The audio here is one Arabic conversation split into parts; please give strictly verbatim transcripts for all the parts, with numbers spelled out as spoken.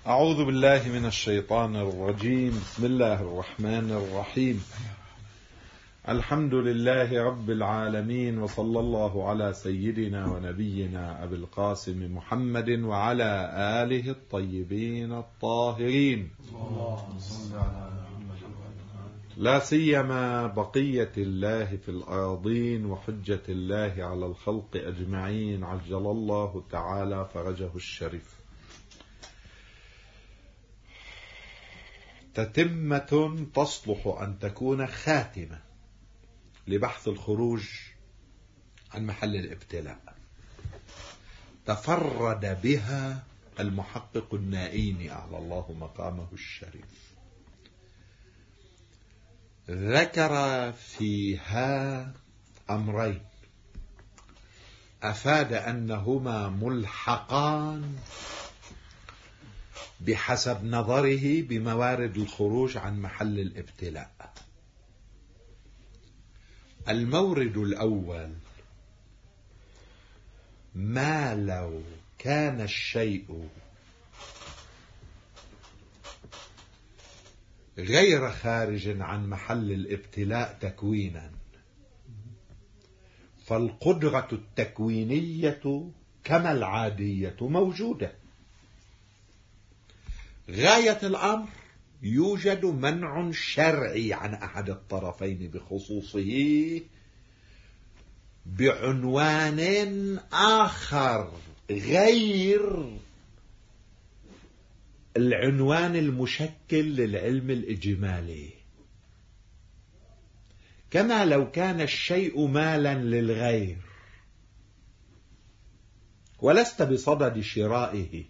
أعوذ بالله من الشيطان الرجيم. بسم الله الرحمن الرحيم. الحمد لله رب العالمين، وصلى الله على سيدنا ونبينا أبي القاسم محمد وعلى آله الطيبين الطاهرين، لا سيما بقية الله في الأراضين وحجة الله على الخلق أجمعين، عجل الله تعالى فرجه الشريف. تتمة تصلح أن تكون خاتمة لبحث الخروج عن محل الابتلاء، تفرد بها المحقق النائيني أعلى الله مقامه الشريف. ذكر فيها أمرين أفاد أنهما ملحقان بحسب نظره بموارد الخروج عن محل الابتلاء. المورد الأول: ما لو كان الشيء غير خارج عن محل الابتلاء تكوينا، فالقدرة التكوينية كما العادية موجودة. غاية الأمر يوجد منع شرعي عن أحد الطرفين بخصوصه بعنوان آخر غير العنوان المشكل للعلم الإجمالي، كما لو كان الشيء مالا للغير ولست بصدد شرائه،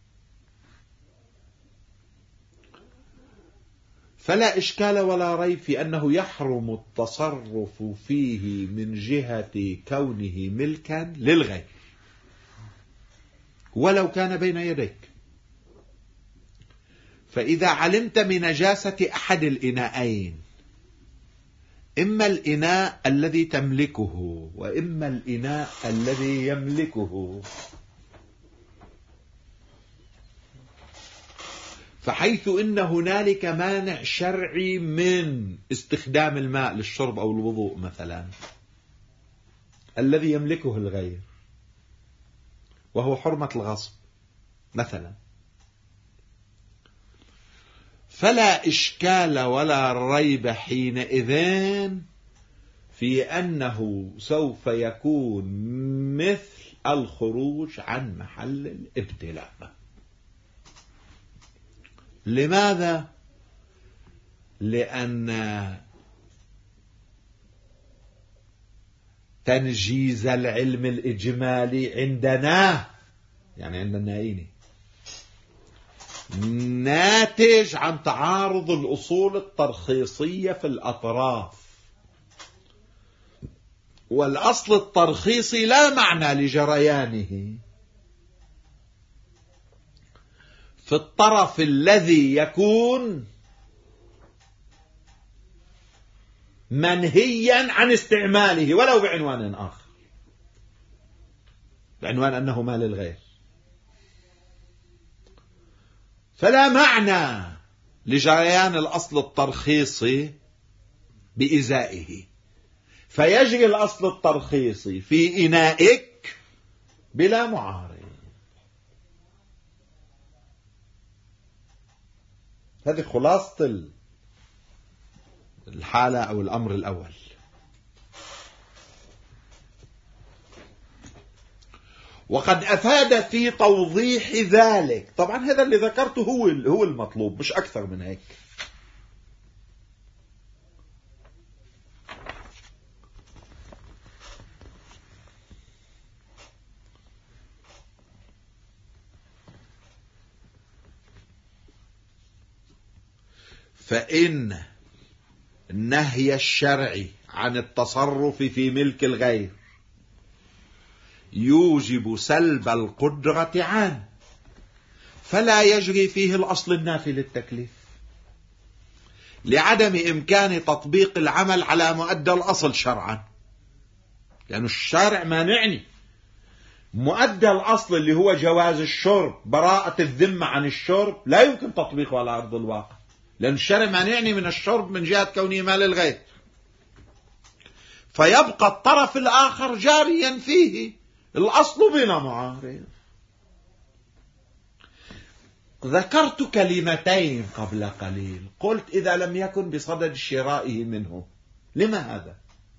فلا إشكال ولا ريب في أنه يحرم التصرف فيه من جهة كونه ملكا للغير ولو كان بين يديك. فإذا علمت من نجاسة أحد الإناءين، إما الإناء الذي تملكه وإما الإناء الذي يملكه، فحيث إن هنالك مانع شرعي من استخدام الماء للشرب أو الوضوء مثلا الذي يملكه الغير، وهو حرمة الغصب مثلا، فلا إشكال ولا ريب حينئذ في أنه سوف يكون مثل الخروج عن محل الابتلاء. لماذا؟ لأن تنجيز العلم الإجمالي عندنا، يعني عند النائيني، ناتج عن تعارض الأصول الترخيصية في الأطراف، والأصل الترخيصي لا معنى لجريانه في الطرف الذي يكون منهيا عن استعماله ولو بعنوان آخر، بعنوان أنه مال الغير، فلا معنى لجريان الأصل الترخيصي بإزائه، فيجري الأصل الترخيصي في إنائك بلا معارض. هذه خلاصة الحالة أو الأمر الأول. وقد أفاد في توضيح ذلك، طبعا هذا اللي ذكرته هو هو المطلوب، مش أكثر من هيك. فإن النهي الشرعي عن التصرف في ملك الغير يوجب سلب القدرة عنه، فلا يجري فيه الأصل النافي للتكليف لعدم إمكان تطبيق العمل على مؤدى الأصل شرعا، لأن الشارع مانعني مؤدى الأصل اللي هو جواز الشرب، براءة الذمة عن الشرب، لا يمكن تطبيقه على أرض الواقع، لأن الشرع مانعني من الشرب من جهة كونه مال الغير، فيبقى الطرف الآخر جاريا فيه، الأصل بلا معارض. ذكرت كلمتين قبل قليل، قلت إذا لم يكن بصدد شرائه منه، لما هذا؟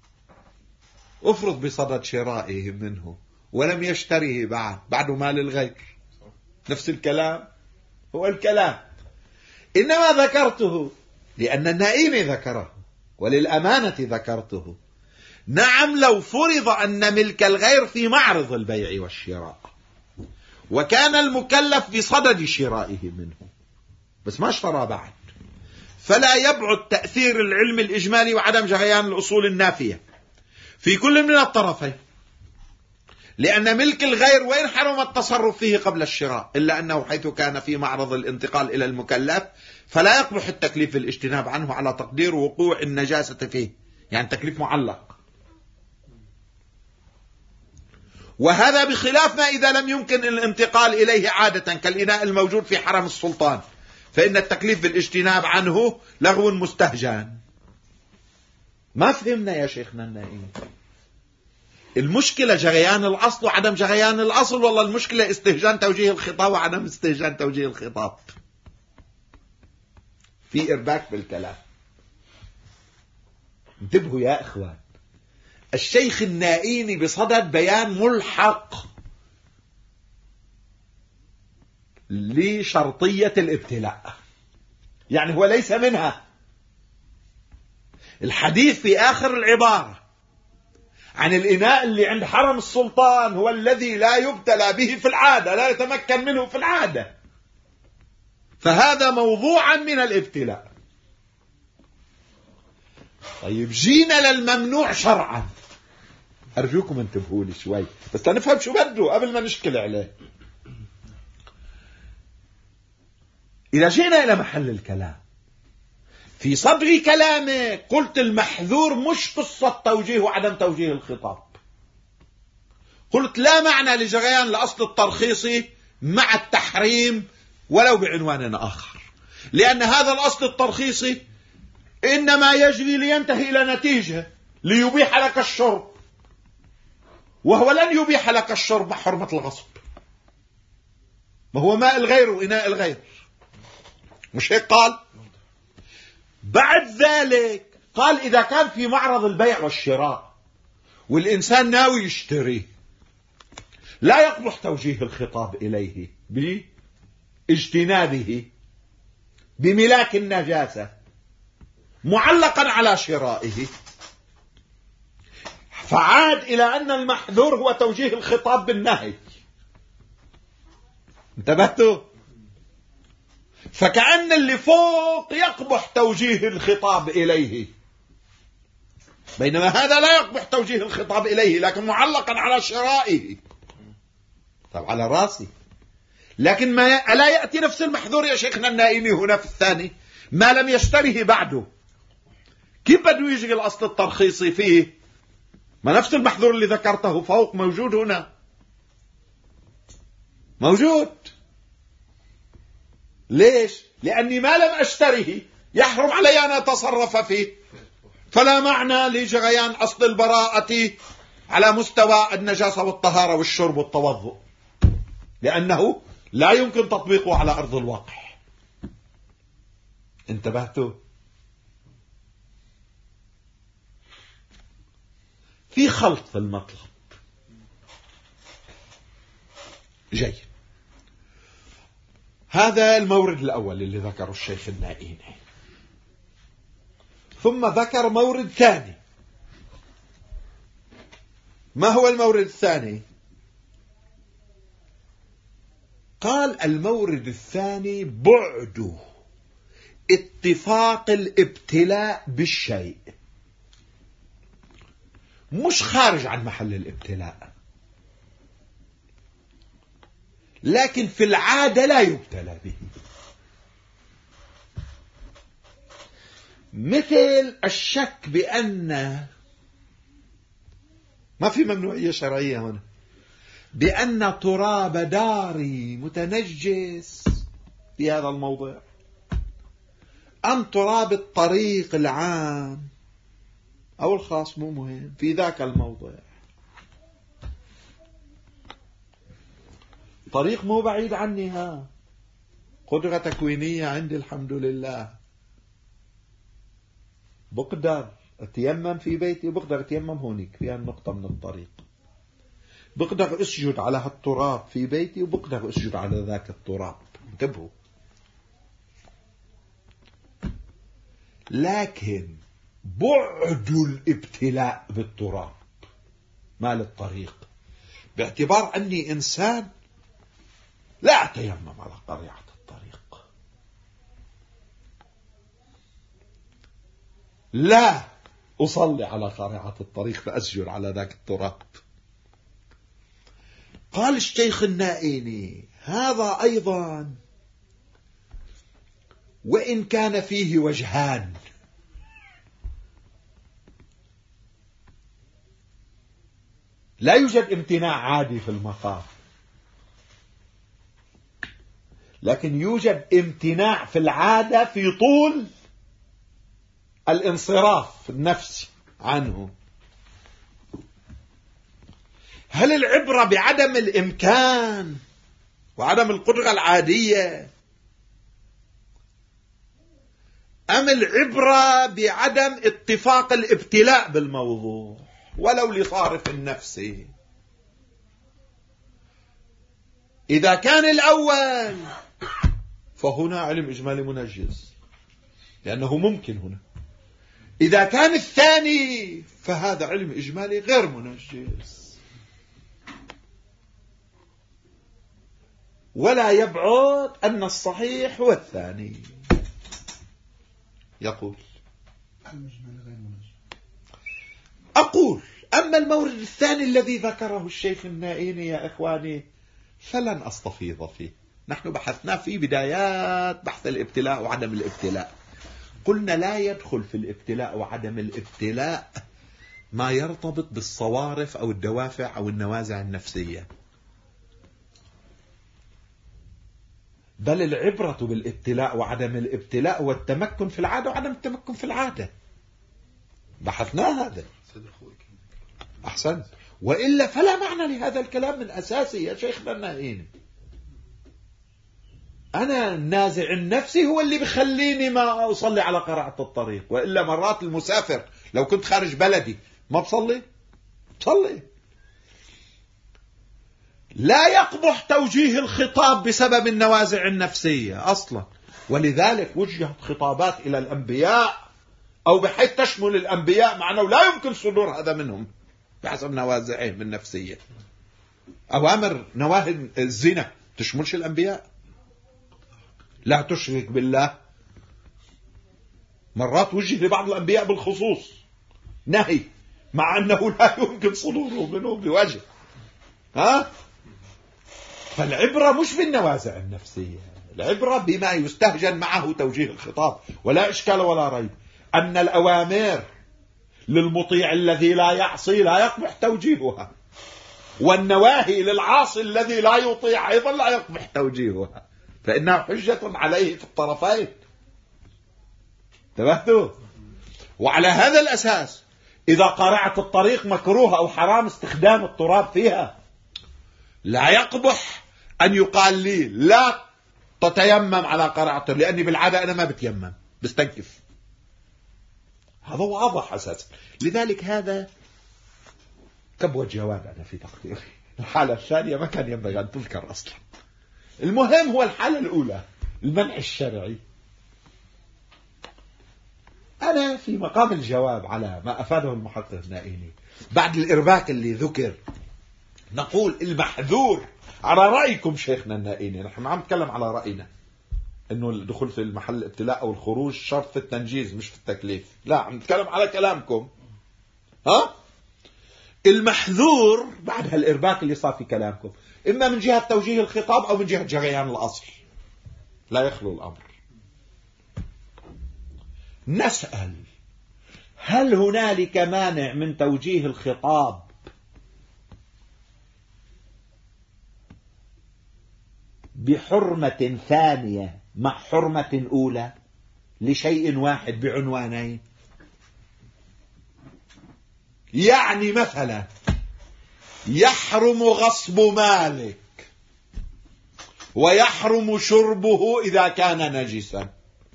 افرض بصدد شرائه منه ولم يشتريه بعد، بعده مال الغير، نفس الكلام هو الكلام. إنما ذكرته لأن النائين ذكره، وللأمانة ذكرته. نعم، لو فرض أن ملك الغير في معرض البيع والشراء وكان المكلف بصدد شرائه منه بس ما اشترى بعد، فلا يبعد تأثير العلم الإجمالي وعدم جريان الأصول النافية في كل من الطرفين، لأن ملك الغير وإن حرم التصرف فيه قبل الشراء إلا أنه حيث كان في معرض الانتقال إلى المكلف فلا يقبح التكليف الاجتناب عنه على تقدير وقوع النجاسة فيه، يعني تكليف معلق. وهذا بخلاف ما إذا لم يمكن الانتقال إليه عادة كالإناء الموجود في حرم السلطان، فإن التكليف بالاجتناب عنه لغو مستهجان. ما فهمنا يا شيخنا النائم. المشكلة جريان الأصل وعدم جريان الأصل، والله المشكلة استهجان توجيه الخطاب وعدم استهجان توجيه الخطاب. في إرباك بالكلام. انتبهوا يا إخوان، الشيخ النائيني بصدد بيان ملحق لشرطية الابتلاء، يعني هو ليس منها. الحديث في آخر العبارة عن الإناء اللي عند حرم السلطان هو الذي لا يبتلى به في العادة، لا يتمكن منه في العادة، فهذا موضوعا من الابتلاء. طيب جينا للممنوع شرعا، أرجوكم انتبهوا لي شوي بس نفهم شو بده قبل ما نشكل عليه. إذا جينا إلى محل الكلام، في صدر كلامي قلت المحذور مش قصة توجيه وعدم توجيه الخطاب. قلت لا معنى لجريان الأصل الترخيصي مع التحريم ولو بعنوان آخر، لأن هذا الأصل الترخيصي إنما يجري لينتهي إلى نتيجة ليبيح لك الشرب، وهو لن يبيح لك الشرب مع حرمة الغصب، ما هو ماء الغير وإناء الغير، مش هيك قال؟ بعد ذلك قال إذا كان في معرض البيع والشراء والإنسان ناوي يشتري لا يقبح توجيه الخطاب إليه باجتنابه بملاك النجاسة معلقا على شرائه، فعاد إلى أن المحذور هو توجيه الخطاب بالنهي. انتبهتوا؟ فكأن اللي فوق يقبح توجيه الخطاب إليه، بينما هذا لا يقبح توجيه الخطاب إليه لكن معلقا على شرائه. طب على راسي، لكن ما ألا يأتي نفس المحذور يا شيخنا النائمي هنا في الثاني ما لم يشتره بعده؟ كيف بده يجي الأصل الترخيصي فيه؟ ما نفس المحذور اللي ذكرته فوق موجود هنا، موجود. ليش؟ لأني ما لم أشتره يحرم علي أن أتصرف فيه، فلا معنى لجريان أصل البراءة على مستوى النجاسة والطهارة والشرب والتوضؤ، لأنه لا يمكن تطبيقه على أرض الواقع. انتبهتوا؟ في خلط في المطلب. جيد، هذا المورد الأول اللي ذكره الشيخ النائيني، ثم ذكر مورد ثاني. ما هو المورد الثاني؟ قال المورد الثاني بعد اتفاق الابتلاء بالشيء، مش خارج عن محل الابتلاء، لكن في العادة لا يبتلى به، مثل الشك بأن ما في ممنوعية شرعية هنا، بأن تراب داري متنجس في هذا الموضع أم تراب الطريق العام أو الخاص مو مهم في ذاك الموضع. طريق مو بعيد عني، ها قدرة تكوينية عندي الحمد لله، بقدر أتيمم في بيتي وبقدر أتيمم هونيك في هالنقطة من الطريق، بقدر أسجد على هالتراب في بيتي وبقدر أسجد على ذاك التراب. انتبهوا. لكن بعد الابتلاء بالتراب مال الطريق باعتبار أني إنسان لا أتيمم على قريعة الطريق، لا أصلي على قريعة الطريق فأسجد على ذاك التراب. قال الشيخ النائيني هذا أيضا وإن كان فيه وجهان، لا يوجد امتناع عادي في المقام، لكن يوجد امتناع في العادة في طول الانصراف النفسي عنه. هل العبرة بعدم الإمكان وعدم القدرة العادية أم العبرة بعدم اتفاق الابتلاء بالموضوع ولو لصارف النفسي؟ إذا كان الأول فهنا علم إجمالي منجز لأنه ممكن هنا، إذا كان الثاني فهذا علم إجمالي غير منجز. ولا يبعد أن الصحيح هو الثاني. يقول أقول أما المورد الثاني الذي ذكره الشيخ النائيني يا إخواني فلن أستفيض فيه. نحن بحثنا في بدايات بحث الابتلاء وعدم الابتلاء، قلنا لا يدخل في الابتلاء وعدم الابتلاء ما يرتبط بالصوارف أو الدوافع أو النوازع النفسية، بل العبرة بالابتلاء وعدم الابتلاء والتمكن في العادة وعدم التمكن في العادة. بحثنا هذا. أحسن. وإلا فلا معنى لهذا الكلام من أساسه يا شيخنا النائين. أنا النازع النفسي هو اللي بخليني ما أصلي على قرعة الطريق، وإلا مرات المسافر لو كنت خارج بلدي ما بصلي بصلي. لا يقبح توجيه الخطاب بسبب النوازع النفسية أصلا، ولذلك وجهت خطابات إلى الأنبياء أو بحيث تشمل الأنبياء مع أنه لا يمكن صدور هذا منهم بحسب نوازعهم النفسية. أوامر نواهي الزنا تشملش الأنبياء، لا تشرك بالله مرات وجه لبعض الأنبياء بالخصوص نهي مع أنه لا يمكن صدوره منه بوجه. ها؟ فالعبرة مش بالنوازع النفسية، العبرة بما يستهجن معه توجيه الخطاب. ولا إشكال ولا ريب أن الأوامر للمطيع الذي لا يعصي لا يقبح توجيهها، والنواهي للعاصي الذي لا يطيع أيضا لا يقبح توجيهها، فإنها حجة عليه في الطرفين. انتبهتوا؟ وعلى هذا الأساس إذا قرعت الطريق مكروه أو حرام استخدام التراب فيها، لا يقبح أن يقال لي لا تتيمم على قرعة، لأني بالعادة أنا ما بتيمم بستنكف. هذا واضح أساسا. لذلك هذا كبوة جواد أنا في تقديري. الحالة الثانية ما كان ينبغي أن تذكر أصلا. المهم هو الحالة الأولى المنع الشرعي. أنا في مقام الجواب على ما أفاده المحقق النائيني بعد الإرباك اللي ذكر نقول المحذور على رأيكم شيخنا النائيني، نحن عم نتكلم على رأينا إنه الدخول في المحل الابتلاء أو الخروج شرط في التنجيز مش في التكليف، لا عم نتكلم على كلامكم. ها؟ المحذور بعد هالإرباك اللي صار في كلامكم إما من جهة توجيه الخطاب أو من جهة جريان الأصل، لا يخلو الأمر. نسأل هل هنالك مانع من توجيه الخطاب بحرمة ثانية مع حرمة أولى لشيء واحد بعنوانين. يعني مثلا يحرم غصب مالك ويحرم شربه إذا كان نجسا.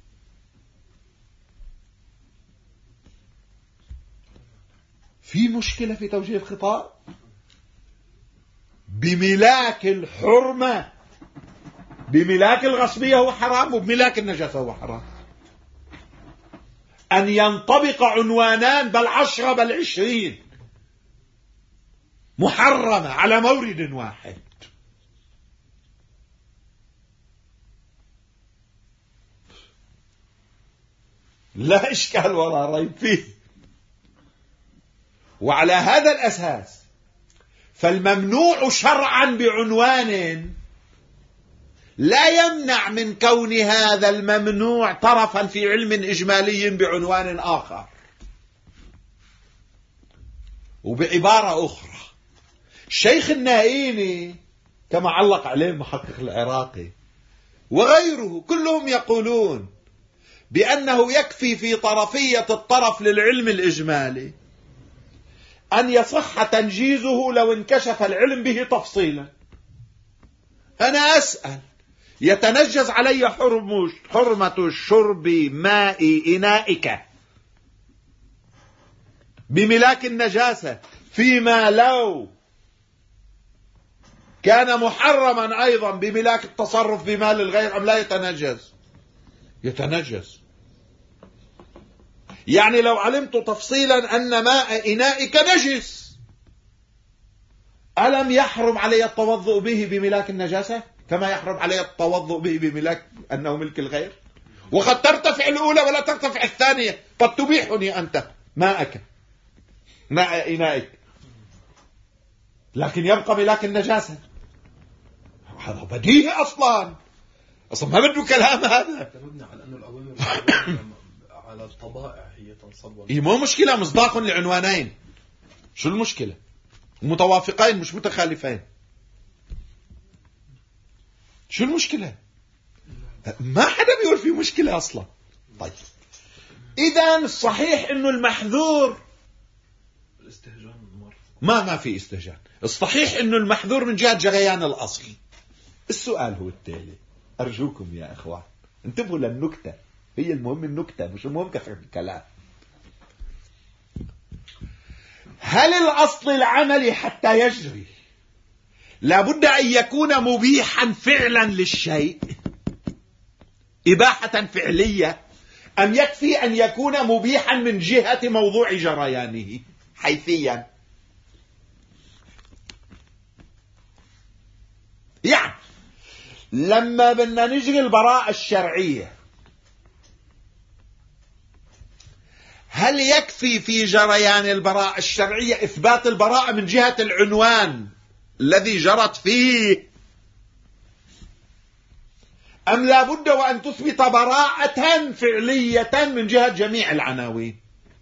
في مشكلة في توجيه الخطاب؟ بملاك الحرمة، بملاك الغصبية هو حرام، وبملاك النجاسة هو حرام. أن ينطبق عنوانان بل عشرة بل عشرين محرمة على مورد واحد. لا إشكال ولا ريب فيه. وعلى هذا الأساس فالممنوع شرعا بعنوان لا يمنع من كون هذا الممنوع طرفا في علم إجمالي بعنوان آخر. وبعبارة أخرى، الشيخ النائيني كما علق عليه المحقق العراقي وغيره كلهم يقولون بأنه يكفي في طرفية الطرف للعلم الإجمالي أن يصح تنجيزه لو انكشف العلم به تفصيلا. أنا أسأل، يتنجز علي حرمة شرب ماء إنائك بملاك النجاسة فيما لو كان محرما أيضا بملاك التصرف بمال الغير أم لا يتنجز؟ يتنجز. يعني لو علمت تفصيلا أن ماء إنائك نجس ألم يحرم علي التوضؤ به بملاك النجاسة كما يحرم علي التوضؤ به بملاك أنه ملك الغير؟ وقد ترتفع الأولى ولا ترتفع الثانية. قد تبيحني أنت ماءك ماء إنائك لكن يبقى ملاك النجاسة. هذا بديهي أصلا، أصلا ما بده كلام هذا. مبني على أنه الأوامر على الطبائع هي تنصب. إيه مو مشكلة، مصداق لعنوانين. شو المشكلة؟ متوافقين مش متخالفين. شو المشكلة؟ ما حدا بيقول في مشكلة أصلا. طيب إذا الصحيح إنه المحذور الاستهجان ما ما في استهجان. الصحيح إنه المحذور من جهة جريان الأصل. السؤال هو التالي، أرجوكم يا إخوان انتبهوا للنكتة، هي المهم النكتة مش المهم كثرة الكلام. هل الأصل العملي حتى يجري لابد أن يكون مبيحا فعلا للشيء إباحة فعلية، أم يكفي أن يكون مبيحا من جهة موضوع جريانه حيثيا؟ يعني لما بدنا نجري البراءة الشرعية هل يكفي في جريان البراءة الشرعية إثبات البراءة من جهة العنوان الذي جرت فيه، أم لا بد وأن تثبت براءة فعلية من جهة جميع العناوين؟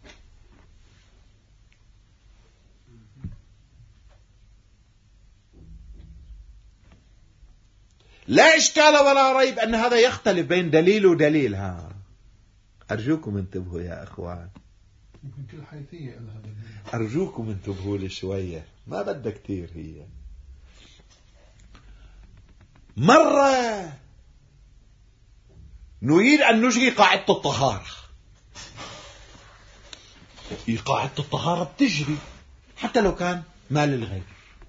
لا إشكال ولا ريب أن هذا يختلف بين دليل ودليل. ها أرجوكم انتبهوا يا أخوان، يمكن كل حيثية لها دليل. أرجوكم انتبهوا لي شوية، ما بدها كتير. هي مرة نريد أن نجري قاعدة الطهارة. قاعدة الطهارة بتجري حتى لو كان مال الغير،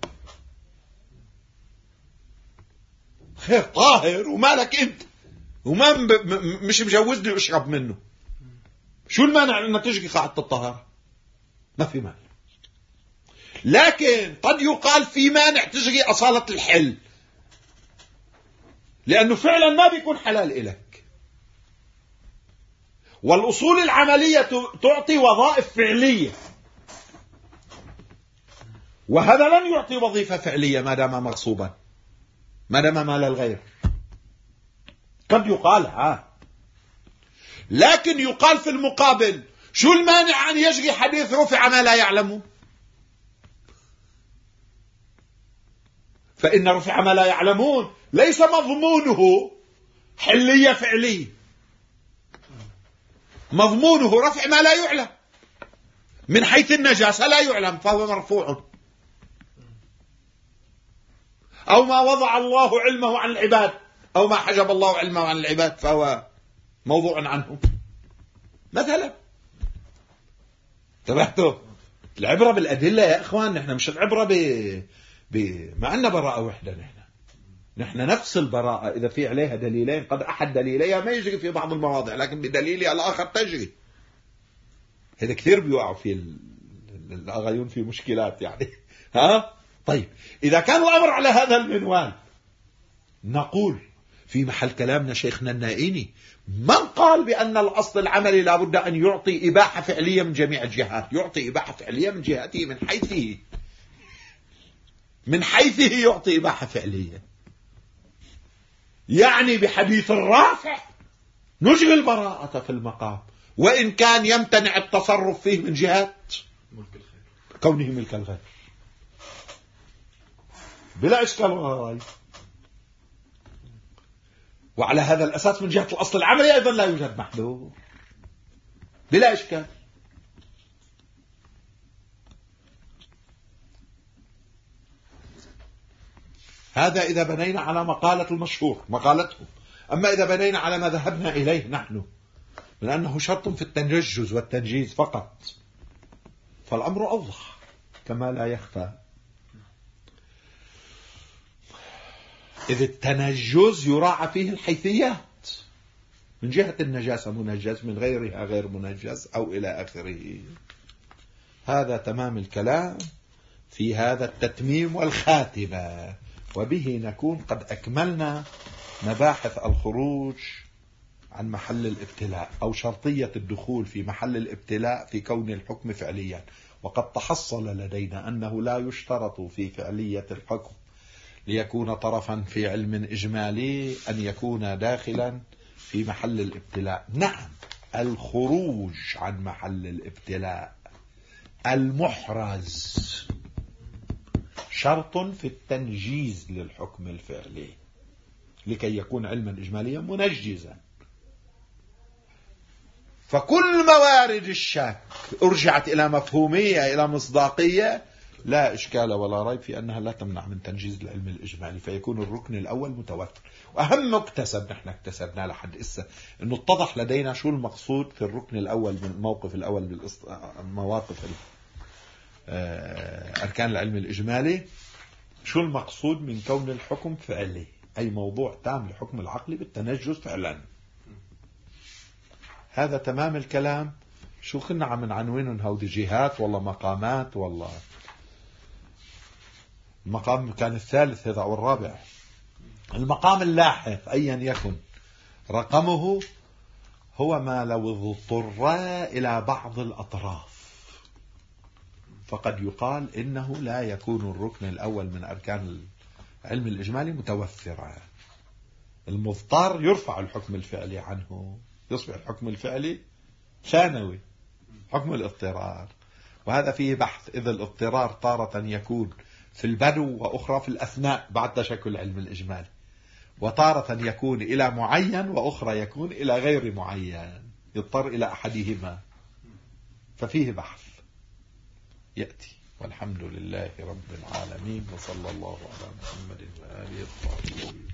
خير طاهر ومالك انت وما ب... م... مش مجوزني اشرب منه. شو المانع ان تجري قاعدة الطهارة؟ ما في مانع. لكن قد يقال في مانع تجري أصالة الحل، لأنه فعلا ما بيكون حلال إلك. والأصول العملية تعطي وظائف فعلية، وهذا لن يعطي وظيفة فعلية ما دام مغصوبا، ما دام مال الغير. قد يقال ها، لكن يقال في المقابل شو المانع أن يجري حديث رفع ما لا يعلمه؟ فإن رفع ما لا يعلمون ليس مضمونه حلية فعلية، مضمونه رفع ما لا يعلم. من حيث النجاسة لا يعلم فهو مرفوع، أو ما وضع الله علمه عن العباد أو ما حجب الله علمه عن العباد فهو موضوع عنه مثلا. انتبهتوا؟ العبرة بالأدلة يا إخوان، نحن مش العبرة ب... ب... ما أن براءة وحدة، نحن نحن نفس البراءة إذا في عليها دليلين قد أحد دليليها ما يجري في بعض المواضع لكن بدليلها الآخر تجري. هذا كثير بيوقعوا في ال... الأغايون في مشكلات يعني. ها؟ طيب إذا كان الأمر على هذا المنوال نقول في محل كلامنا شيخنا النائيني من قال بأن الأصل العملي لابد أن يعطي إباحة فعلية من جميع الجهات، يعطي إباحة فعلية من جهته من حيثه من حيثه يعطي إباحة فعلية، يعني بحديث الرافع نجري البراءة في المقام وإن كان يمتنع التصرف فيه من جهات كونه ملك الغير بلا إشكال ولا ريب. وعلى هذا الأساس من جهة الأصل العملي أيضا لا يوجد محذور بلا إشكال. هذا إذا بنينا على مقالة المشهور مقالته. أما إذا بنينا على ما ذهبنا إليه نحن من أنه شرط في التنجز والتنجيز فقط فالأمر أوضح كما لا يخفى. إذ التنجز يراعى فيه الحيثيات من جهة النجاسة منجز، من غيرها غير منجز، أو إلى آخره. هذا تمام الكلام في هذا التتميم والخاتمة، وبه نكون قد أكملنا مباحث الخروج عن محل الابتلاء أو شرطية الدخول في محل الابتلاء في كون الحكم فعليا. وقد تحصل لدينا أنه لا يشترط في فعلية الحكم ليكون طرفا في علم إجمالي أن يكون داخلا في محل الابتلاء. نعم، الخروج عن محل الابتلاء المحرز شرط في التنجيز للحكم الفعلي لكي يكون علما إجماليا منجزا. فكل موارد الشك أرجعت إلى مفهومية إلى مصداقية لا إشكال ولا ريب في أنها لا تمنع من تنجيز العلم الإجمالي، فيكون الركن الأول متوفر. وأهم مكتسب نحن اكتسبنا لحد إسا أنه اتضح لدينا شو المقصود في الركن الأول من الموقف الأول بالمواقف أركان العلم الإجمالي، شو المقصود من كون الحكم فعلي، أي موضوع تام لحكم العقل بالتنجز فعلا. هذا تمام الكلام. شو كنا عم نعنونهم هودي جهات والله مقامات والله. المقام كان الثالث هذا أو الرابع. المقام اللاحق أيا يكن رقمه هو ما لو اضطر إلى بعض الأطراف فقد يقال إنه لا يكون الركن الأول من أركان العلم الإجمالي متوفرا. المضطر يرفع الحكم الفعلي عنه، يصبح الحكم الفعلي ثانوي، حكم الاضطرار. وهذا فيه بحث، إذا الاضطرار تارة يكون في البدو وأخرى في الأثناء بعد تشكل العلم الإجمالي، وتارة يكون إلى معين وأخرى يكون إلى غير معين، يضطر إلى أحدهما، ففيه بحث يأتي. والحمد لله رب العالمين، وصلى الله على محمد وآله الطاهرين.